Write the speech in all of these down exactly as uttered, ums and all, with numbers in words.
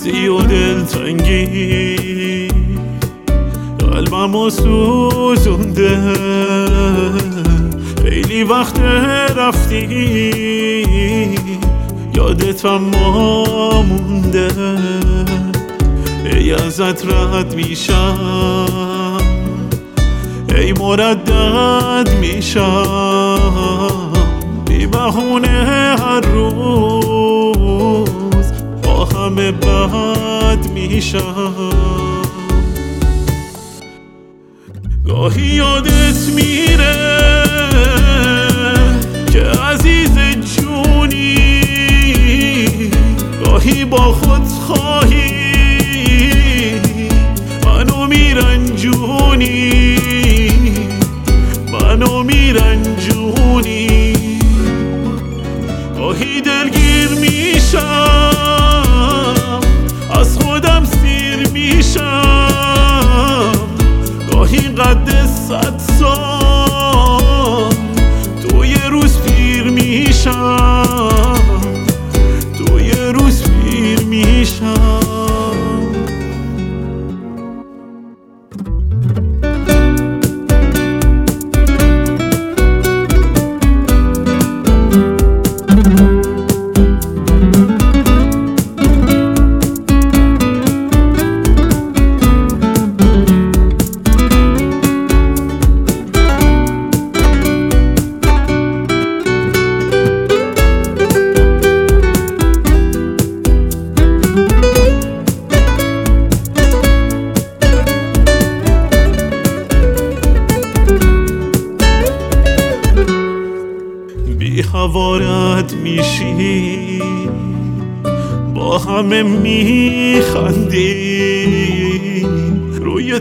دوستی و دلتنگی قلبمو سوزونده، خیلی وقت رفتی یادتم ما مونده. ای ازت رد میشم، ای مردد میشم، بی بهونه هر روز با همه بد میشم. گاهی یادت میره که عزیز جونی، گاهی با خود خواهی منو میرنجونی، منو میرنجونی. گاهی دلگیر میشم، از خودم سیر میشم، گاهی قد صد سال تو یه روز پیر میشم، تو یه روز پیر میشم. بی حوارت میشی، با همه میخندی، روی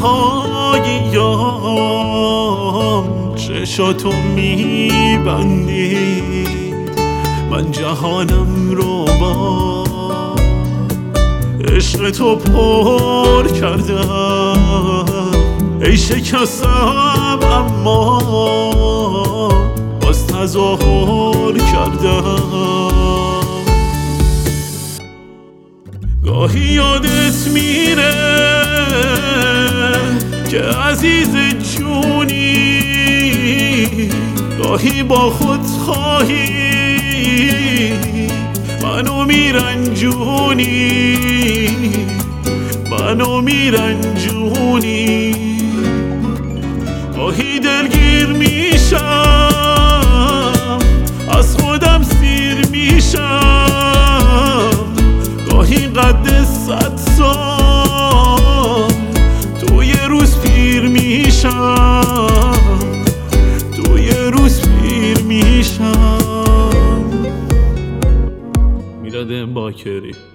تنهاییام چشاتو میبندی. من جهانم رو با عشق تو پر کردم، ای شکستم اما باز تظاهر کردم. گاهی یادت میره که عزیز جونی، گاهی با خود خواهی منو میرنجونی، منو میرنجونی. گاهی دلگیر میشم، از خودم سیر میشم، گاهی قد صد سال تو یه روز پیر میشم، تو یه روز پیر میشم. میلاد باکری.